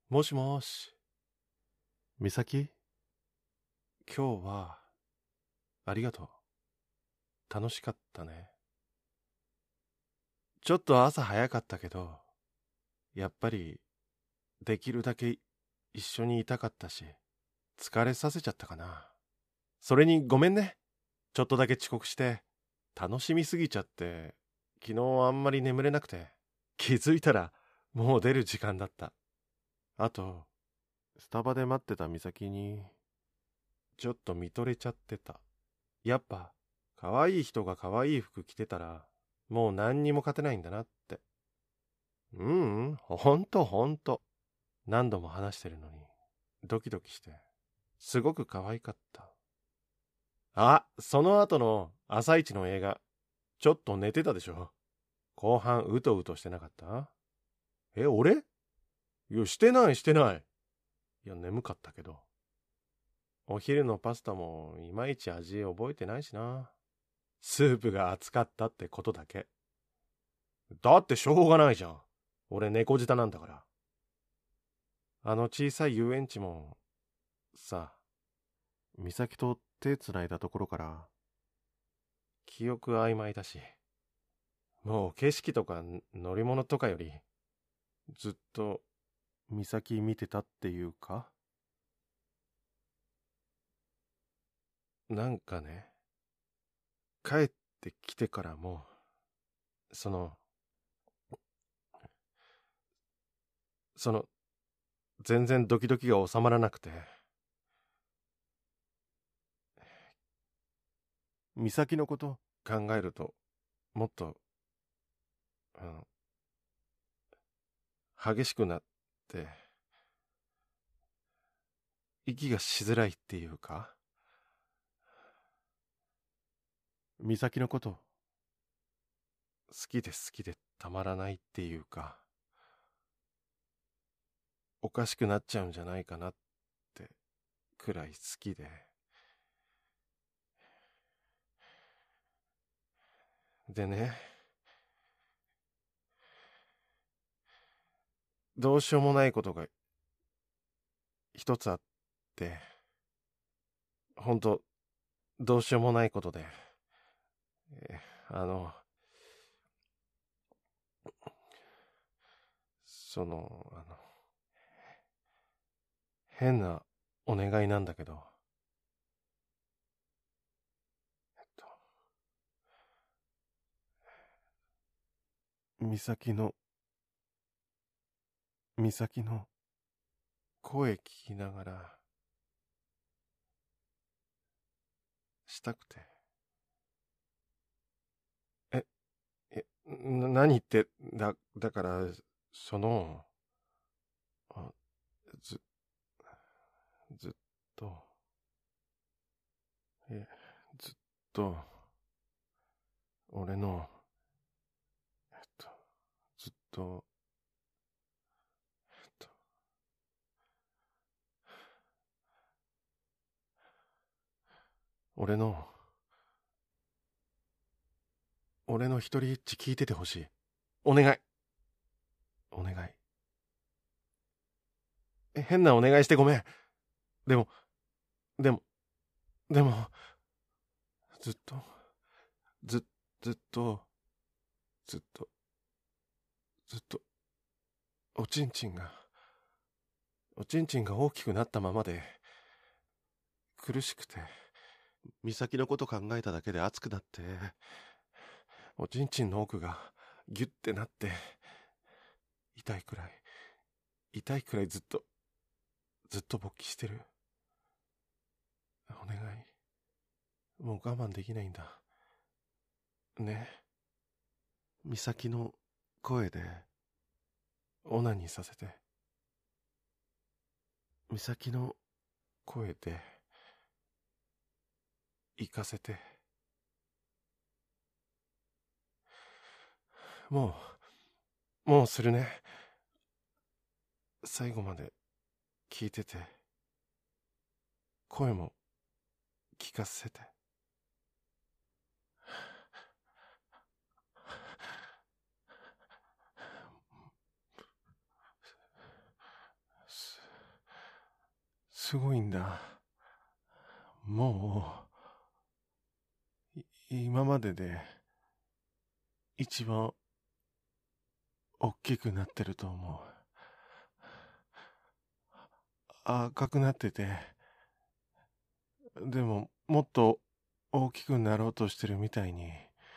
もしもし、 美咲。 今日はありがとう。楽しかったね。ちょっと朝早かったけど、やっぱりできるだけ一緒にいたかったし、疲れさせちゃったかな。それにごめんね。ちょっとだけ遅刻して、楽しみすぎちゃって、昨日あんまり眠れなくて、気づいたらもう出る時間だった。あと、スタバで待ってた美咲に、ちょっと見とれちゃってた。やっぱ、可愛い人が可愛い服着てたら、もう何にも勝てないんだなって。ほんとほんと。何度も話してるのに、ドキドキして、すごく可愛かった。あ、その後の朝一の映画、ちょっと寝てたでしょ。後半うとうとしてなかった？俺？いや、してないしてない。いや、眠かったけど。お昼のパスタもいまいち味覚えてないしな。スープが熱かったってことだけ。だってしょうがないじゃん。俺猫舌なんだから。あの小さい遊園地も、さ、 美咲と手つないだところから、 記憶曖昧だし、もう景色とか乗り物とかより、ずっと美咲見てたっていうか。 なんかね、帰ってきてからも、その、その、全然ドキドキが収まらなくて、 美咲のこと考えると、もっと、激しくなって、息がしづらいっていうか、 美咲のこと好きで好きでたまらないっていうか、おかしくなっちゃうんじゃないかなってくらい好きで。でね、どうしようもないことが一つあって、ほんと、どうしようもないことで、えあの、その、変なお願いなんだけど、えっと、 美咲の美咲の声聞きながら、したくて。何言って、だから、その、あず、ずっと、え、ずっと、俺の、ずっと、えっと、俺の、俺の一人一致聞いててほしい。お願い。お願い。変なお願いしてごめん。でも、でも、でも、ずっと、ず、ずっと、ずっと、ずっと、おちんちんが、おちんちんが大きくなったままで、苦しくて、美咲のこと考えただけで熱くなって、おちんちんの奥がギュッてなって、痛いくらい、痛いくらいずっと勃起してる。お願い。もう我慢できないんだ。ね。美咲の声で、オナニーさせて。美咲の声で、行かせて。もうするね。最後まで聞いてて。声も聞かせて。 すごいんだ。もう、今までで一番大きくなってると思う。赤くなってて、でももっと大きくなろうとしてるみたいに、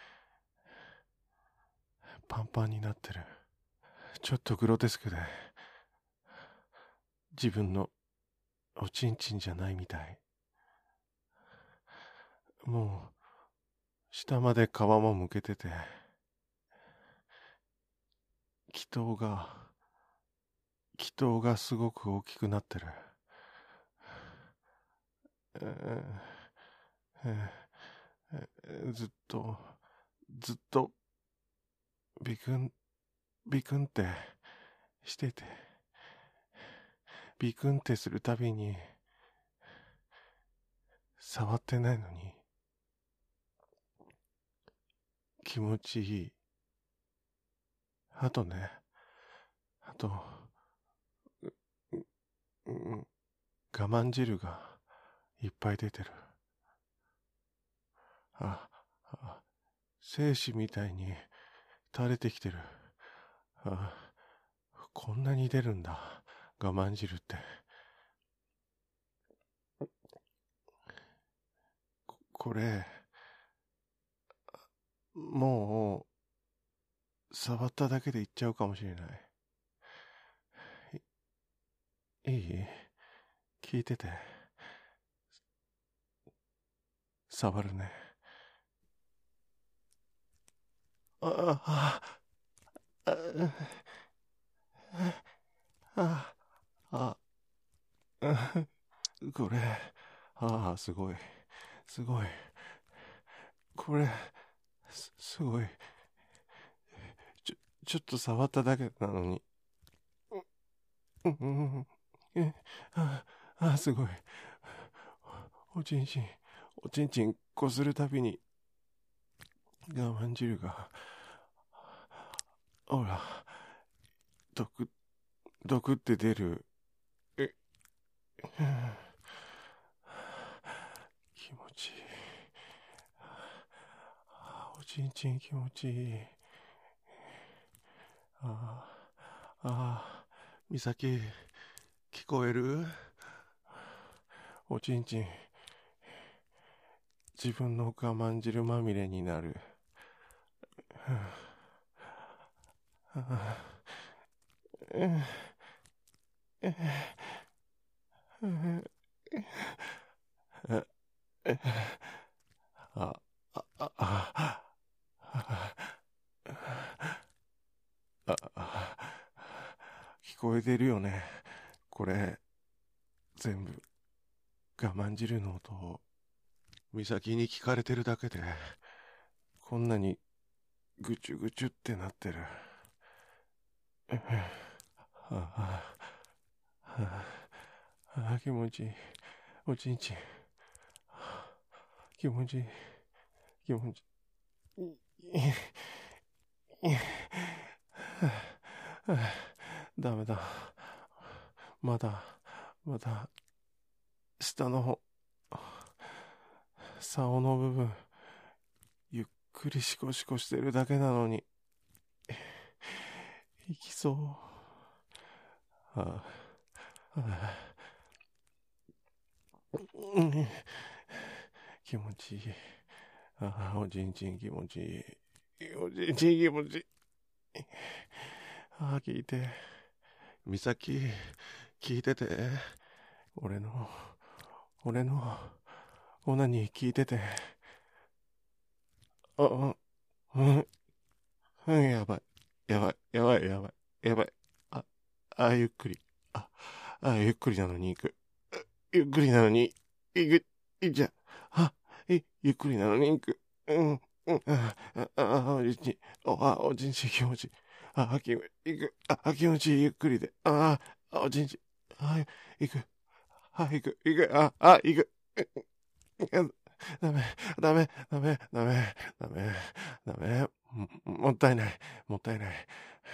パンパンになってる。ちょっとグロテスクで、自分のおちんちんじゃないみたい。もう、下まで皮もむけてて、気筒がすごく大きくなってる。ずっとビクンってしてて、ビクンってするたびに触ってないのに気持ちいい。あと我慢汁がいっぱい出てる。精子みたいに垂れてきてる。こんなに出るんだ、我慢汁って。これ、もう、触っただけでいっちゃうかもしれない。いい？聞いてて。触るね。これ、すごい。これ、すごい。ちょっと触っただけなのに。すごい。おちんちんこするたびに、我慢汁が、ほら、毒って出る。気持ちいい。おちんちん気持ちいい。美咲、聞こえる？おちんちん、自分の我慢汁まみれになる。聞こえてるよね。これ、全部、我慢汁の音を、美咲に聞かれてるだけで、こんなに、ぐちゅぐちゅってなってる。気持ちいい。おちんちん。気持ちいい。ダメだ。まだ、下の方、竿の部分、ゆっくりシコシコしてるだけなのに、行きそう。気持ちいい。おちんちん気持ちいい。聞いて。美咲、聞いてて。俺のオナニー聞いてて。やばい。ゆっくり。ゆっくりなのに行く。ゆっくりなのに行く。ゆっくりなのに行く。おちんちん気持ちいい。気持ちいい、ゆっくりで。おちんちん。行く。行く。ダメ。もったいない。ま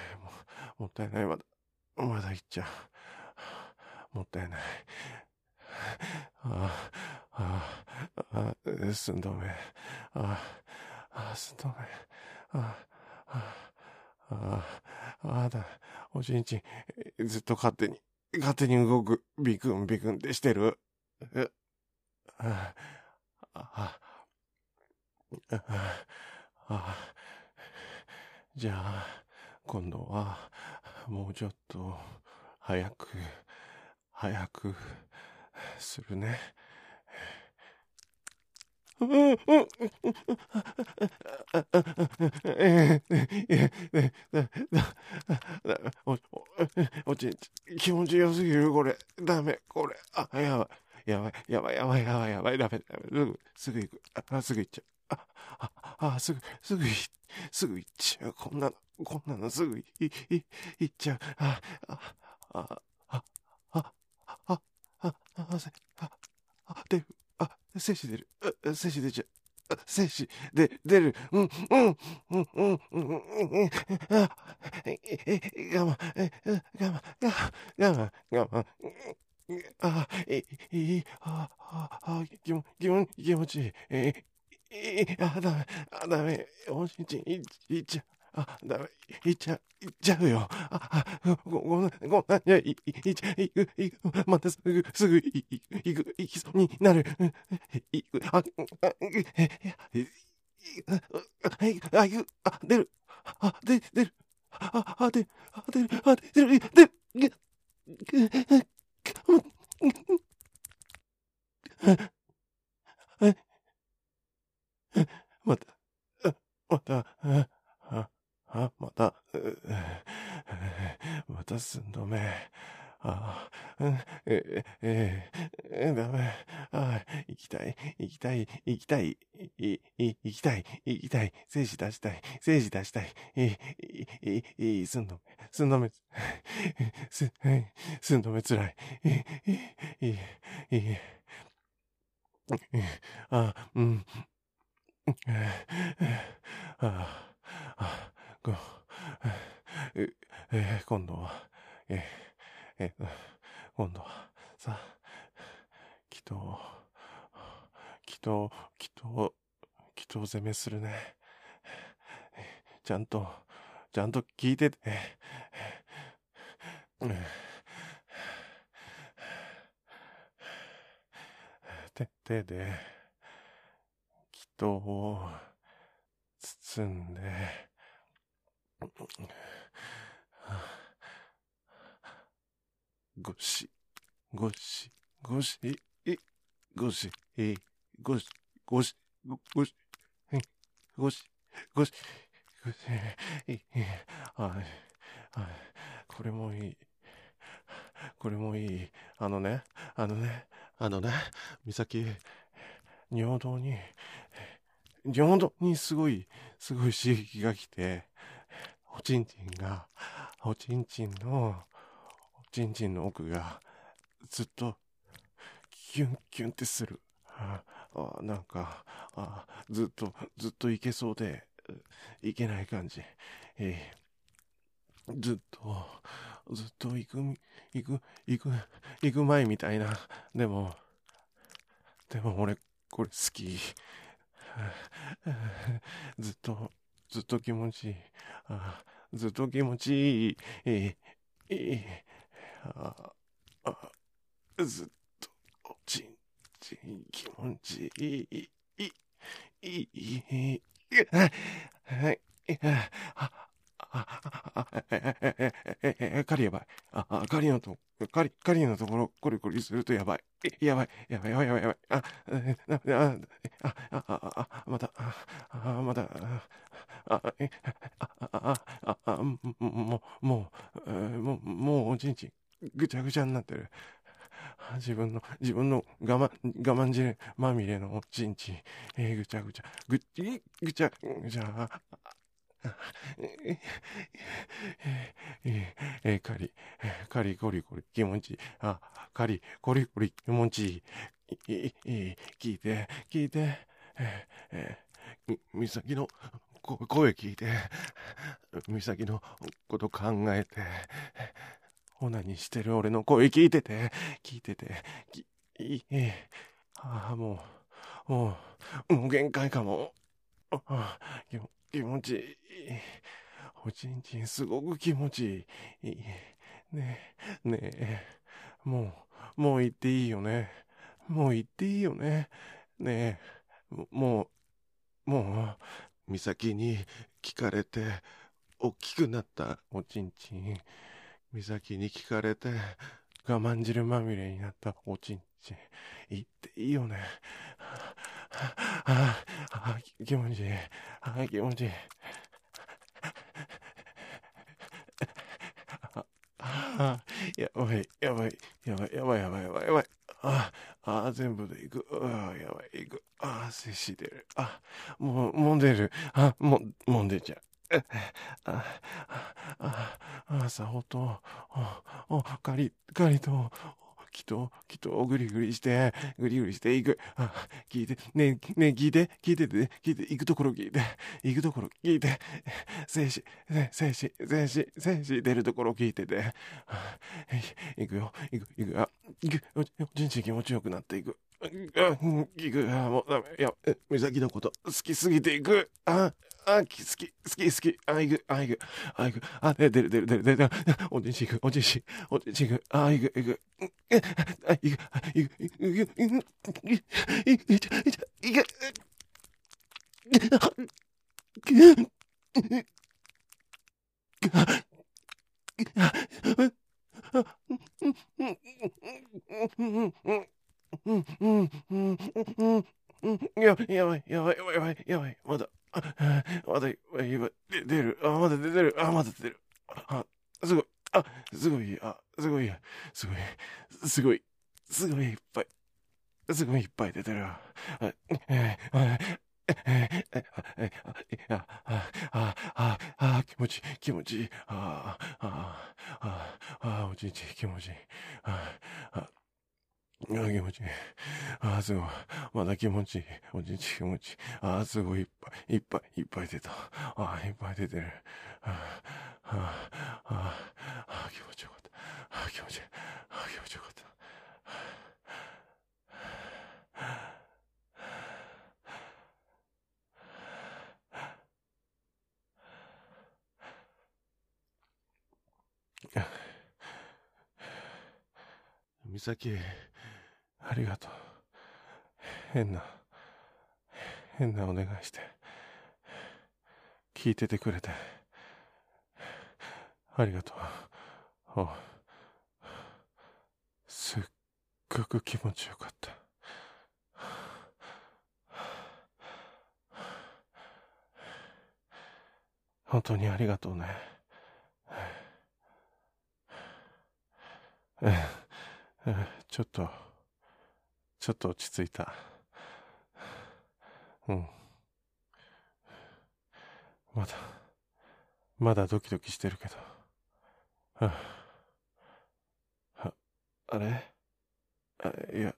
だ行っちゃう。もったいない。 寸止め。寸止め。だ。おちんちん、ずっと勝手に動く。ビクンビクンってしてる。じゃあ、今度は、もうちょっと、早く、するね。おちんち、気持ちよすぎる、これ。ダメ、これ。やばい、ダメ。すぐ行く。すぐ行っちゃう。すぐ行っちゃう。こんなのすぐ行っちゃう。出る。精子出る。精子出ちゃう。精子出る。我慢。気持ちいい。ダメ。おちんちん、いっちゃう。ダメ。いっちゃうよ。ごめん、行く。またすぐ行きそうになる。行く。出る。出る。出る。また、また寸止め。ダメ。行きたい。精子出したい。寸止め。寸止めつらい。うん。今度は、さ、祈祷攻めするね。ちゃんと聞いてて。手で、祈祷を包んで、ごし、これもいい。あのね、美咲、尿道にすごい刺激が来て、おちんちんの奥がずっとキュンキュンってする。なんか、ずっといけそうで、いけない感じ。ずっと行く前みたいな。でも俺、これ好き。ずっと気持ちいい。ずっと気持ちいい。ずっと、ちん気持ちいい。狩りやばい。狩りのところ、コリコリするとやばい。やばい。また、もう、おちんちん、ぐちゃぐちゃになってる。自分の我慢汁まみれのおちんちん、ぐちゃ。カリコリ気持ちいい。カリコリ気持ちいい。聞いて。美咲の声聞いて。美咲のこと考えて。オナニーしてる俺の声聞いてて。 いい。もう限界かも。気持ちいい。おちんちんすごく気持ちいい。ねえ、もう行っていいよね。もう行っていいよね。ねえ、もう、美咲に聞かれて、大きくなったおちんちん。美咲に聞かれて、我慢汁まみれになったおちんちん。言っていいよね。気持ちいい。気持ちいい。やばい。全部でいく。やばい、いく。精子出る。もう出る。もう出ちゃう。あ、さほと、ガリと、きっと、ぐりぐりしていく。聞いて、聞いてて、行くところ聞いて、精子出るところ聞いてて、行くよ、おちんちん気持ちよくなっていく。行く。もうダメ。美咲のこと好きすぎていく。好き。行く。出る。おちんちん行く。行く。やばい。まだ、出る。まだ出てる。すごい。すごい。すごいいっぱい。いっぱい出てる。気持ちいい。おちんちん気持ちいい。気持ちいい。すごい。まだ気持ちいい。おちんちん気持ちいい。すごいいっぱい出た。いっぱい出てる。気持ちよかった。気持ちよかった。美咲、ありがとう。変なお願いして、聞いててくれて、ありがとう。すっごく気持ちよかった。本当にありがとうね。ちょっと落ち着いた。まだドキドキしてるけど。あれいや、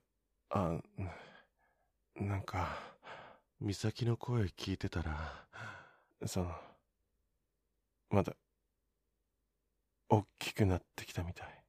なんか、美咲の声聞いてたら、まだ、大きくなってきたみたい。